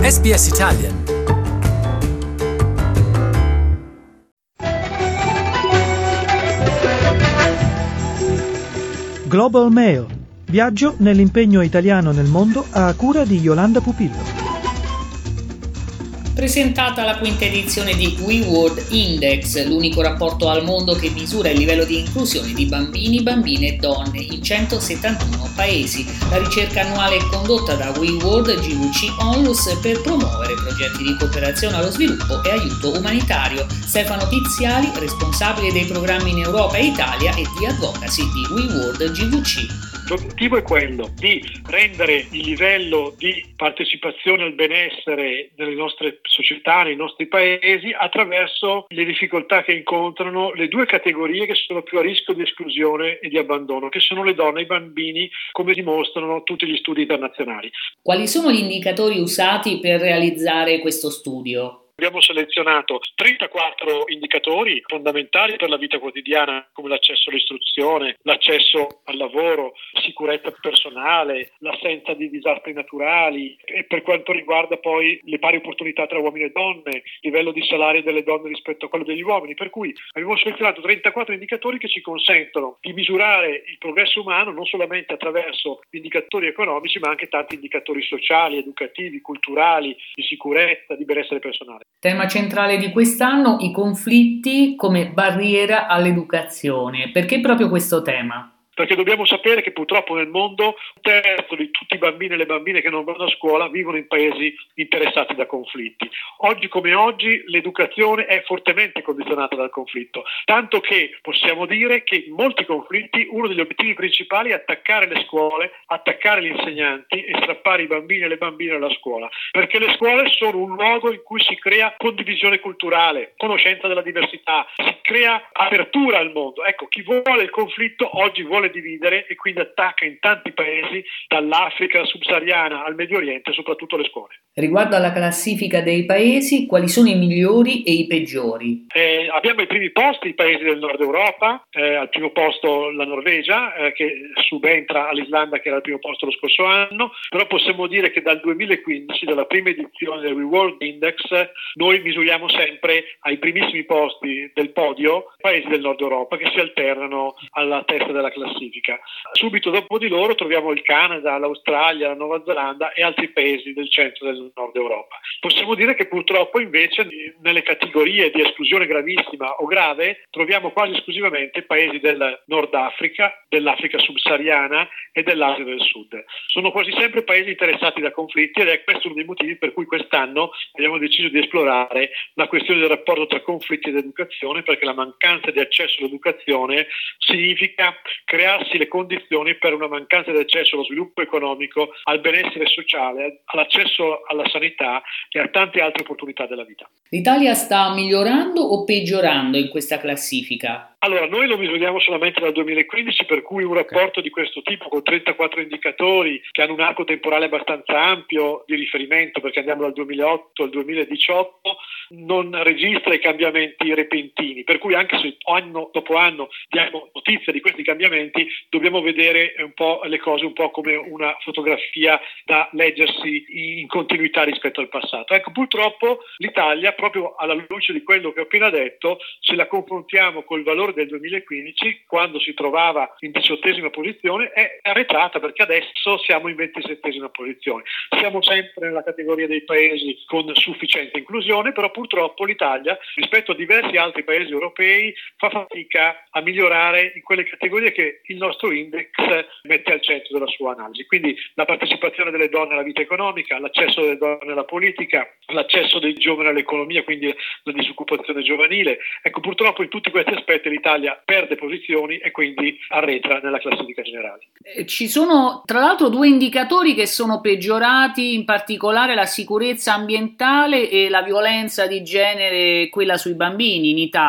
SBS Italian. Global Mail. Viaggio nell'impegno italiano nel mondo a cura di Yolanda Pupillo. Presentata la quinta edizione di We World Index, l'unico rapporto al mondo che misura il livello di inclusione di bambini, bambine e donne in 171 paesi. La ricerca annuale è condotta da We World GVC Onlus per promuovere progetti di cooperazione allo sviluppo e aiuto umanitario. Stefano Pizziali, responsabile dei programmi in Europa e Italia e di advocacy di We World GVC. L'obiettivo è quello di rendere il livello di partecipazione al benessere nelle nostre società, nei nostri paesi, attraverso le difficoltà che incontrano le due categorie che sono più a rischio di esclusione e di abbandono, che sono le donne e i bambini, come dimostrano tutti gli studi internazionali. Quali sono gli indicatori usati per realizzare questo studio? Abbiamo selezionato 34 indicatori fondamentali per la vita quotidiana, come l'accesso all'istruzione, l'accesso al lavoro, sicurezza personale, l'assenza di disastri naturali e per quanto riguarda poi le pari opportunità tra uomini e donne, livello di salario delle donne rispetto a quello degli uomini. Per cui abbiamo selezionato 34 indicatori che ci consentono di misurare il progresso umano non solamente attraverso indicatori economici, ma anche tanti indicatori sociali, educativi, culturali, di sicurezza, di benessere personale. Tema centrale di quest'anno, i conflitti come barriera all'educazione. Perché proprio questo tema? Perché dobbiamo sapere che purtroppo nel mondo un terzo di tutti i bambini e le bambine che non vanno a scuola vivono in paesi interessati da conflitti. Oggi come oggi l'educazione è fortemente condizionata dal conflitto, tanto che possiamo dire che in molti conflitti uno degli obiettivi principali è attaccare le scuole, attaccare gli insegnanti e strappare i bambini e le bambine alla scuola, perché le scuole sono un luogo in cui si crea condivisione culturale, conoscenza della diversità, si crea apertura al mondo. Ecco, chi vuole il conflitto oggi vuole dividere e quindi attacca in tanti paesi, dall'Africa subsahariana al Medio Oriente, soprattutto le scuole. Riguardo alla classifica dei paesi, quali sono i migliori e i peggiori? Abbiamo ai primi posti i paesi del nord Europa, al primo posto la Norvegia, che subentra all'Islanda che era al primo posto lo scorso anno, però possiamo dire che dal 2015, dalla prima edizione del We World Index, noi misuriamo sempre ai primissimi posti del podio paesi del nord Europa che si alternano alla testa della classifica. Subito dopo di loro troviamo il Canada, l'Australia, la Nuova Zelanda e altri paesi del centro e del nord Europa. Possiamo dire che purtroppo invece nelle categorie di esclusione gravissima o grave troviamo quasi esclusivamente paesi del Nord Africa, dell'Africa subsahariana e dell'Asia del Sud. Sono quasi sempre paesi interessati da conflitti ed è questo uno dei motivi per cui quest'anno abbiamo deciso di esplorare la questione del rapporto tra conflitti ed educazione, perché la mancanza di accesso all'educazione significa crearsi le condizioni per una mancanza di accesso allo sviluppo economico, al benessere sociale, all'accesso alla sanità e a tante altre opportunità della vita. L'Italia sta migliorando o peggiorando in questa classifica? Allora, noi lo misuriamo solamente dal 2015, per cui un rapporto di questo tipo con 34 indicatori che hanno un arco temporale abbastanza ampio di riferimento, perché andiamo dal 2008 al 2018, non registra i cambiamenti repentini, per cui anche se anno dopo anno diamo notizia di questi cambiamenti, dobbiamo vedere un po' le cose un po' come una fotografia da leggersi in continuità rispetto al passato. Ecco, purtroppo l'Italia, proprio alla luce di quello che ho appena detto, se la confrontiamo col valore del 2015, quando si trovava in 18ª posizione, è arretrata, perché adesso siamo in 27ª posizione. Siamo sempre nella categoria dei paesi con sufficiente inclusione, però purtroppo l'Italia, rispetto a diversi altri paesi europei, fa fatica a migliorare in quelle categorie che il nostro index mette al centro della sua analisi. Quindi la partecipazione delle donne alla vita economica, l'accesso delle donne alla politica, l'accesso dei giovani all'economia, quindi la disoccupazione giovanile. Ecco, purtroppo in tutti questi aspetti l'Italia perde posizioni e quindi arretra nella classifica generale. Ci sono tra l'altro due indicatori che sono peggiorati, in particolare la sicurezza ambientale e la violenza di genere, quella sui bambini in Italia.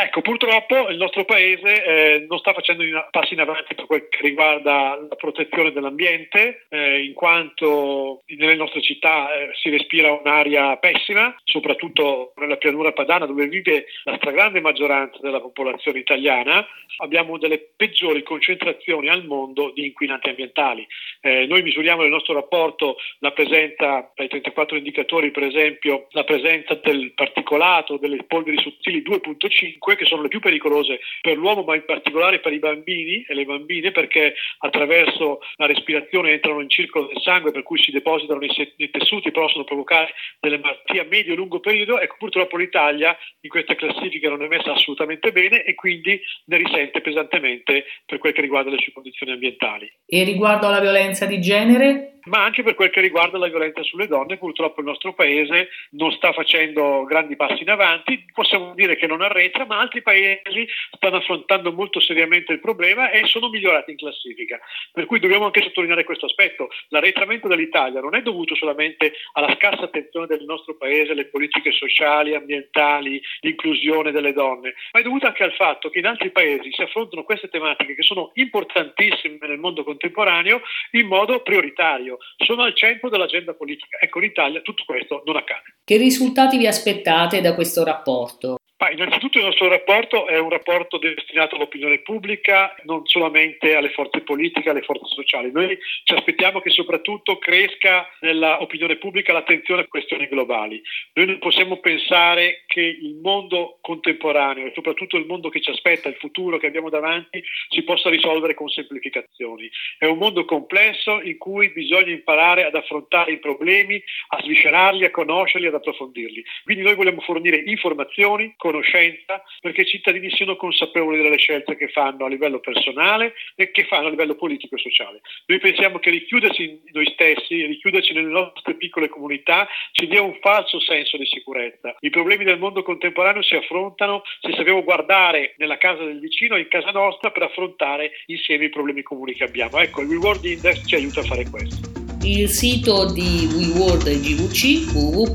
Ecco, purtroppo il nostro paese non sta facendo passi in avanti per quel che riguarda la protezione dell'ambiente, in quanto nelle nostre città si respira un'aria pessima, soprattutto nella pianura padana dove vive la stragrande maggioranza della popolazione italiana. Abbiamo delle peggiori concentrazioni al mondo di inquinanti ambientali. Noi misuriamo nel nostro rapporto la presenza, dai 34 indicatori per esempio, la presenza del particolato, delle polveri sottili 2.5, che sono le più pericolose per l'uomo, ma in particolare per i bambini e le bambine, perché attraverso la respirazione entrano in circolo del sangue, per cui si depositano nei tessuti e possono provocare delle malattie a medio e lungo periodo. Ecco, purtroppo l'Italia in questa classifica non è messa assolutamente bene e quindi ne risente pesantemente per quel che riguarda le sue condizioni ambientali. E riguardo alla violenza di genere? Ma anche per quel che riguarda la violenza sulle donne, purtroppo il nostro paese non sta facendo grandi passi in avanti. Possiamo dire che non arretra, ma altri paesi stanno affrontando molto seriamente il problema e sono migliorati in classifica. Per cui dobbiamo anche sottolineare questo aspetto. L'arretramento dell'Italia non è dovuto solamente alla scarsa attenzione del nostro paese alle politiche sociali, ambientali, l'inclusione delle donne, ma è dovuto anche al fatto che in altri paesi si affrontano queste tematiche che sono importantissime nel mondo contemporaneo in modo prioritario. Sono al centro dell'agenda politica. Ecco, in Italia tutto questo non accade. Che risultati vi aspettate da questo rapporto? Innanzitutto il nostro rapporto è un rapporto destinato all'opinione pubblica, non solamente alle forze politiche, alle forze sociali. Noi ci aspettiamo che soprattutto cresca nell'opinione pubblica l'attenzione a questioni globali. Noi non possiamo pensare che il mondo contemporaneo e soprattutto il mondo che ci aspetta, il futuro che abbiamo davanti, si possa risolvere con semplificazioni. È un mondo complesso in cui bisogna imparare ad affrontare i problemi, a sviscerarli, a conoscerli, ad approfondirli. Quindi noi vogliamo fornire informazioni, conoscenza, perché i cittadini siano consapevoli delle scelte che fanno a livello personale e che fanno a livello politico e sociale. Noi pensiamo che richiudersi in noi stessi, richiuderci nelle nostre piccole comunità ci dia un falso senso di sicurezza. I problemi del mondo contemporaneo si affrontano se sappiamo guardare nella casa del vicino e in casa nostra per affrontare insieme i problemi comuni che abbiamo. Ecco, il WeWorld Index ci aiuta a fare questo. Il sito di WeWorld GVC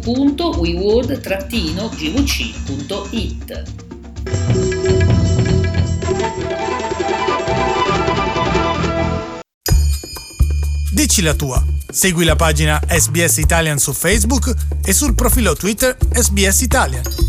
www.weworld-gvc.it. Dici la tua. Segui la pagina SBS Italian su Facebook e sul profilo Twitter SBS Italian.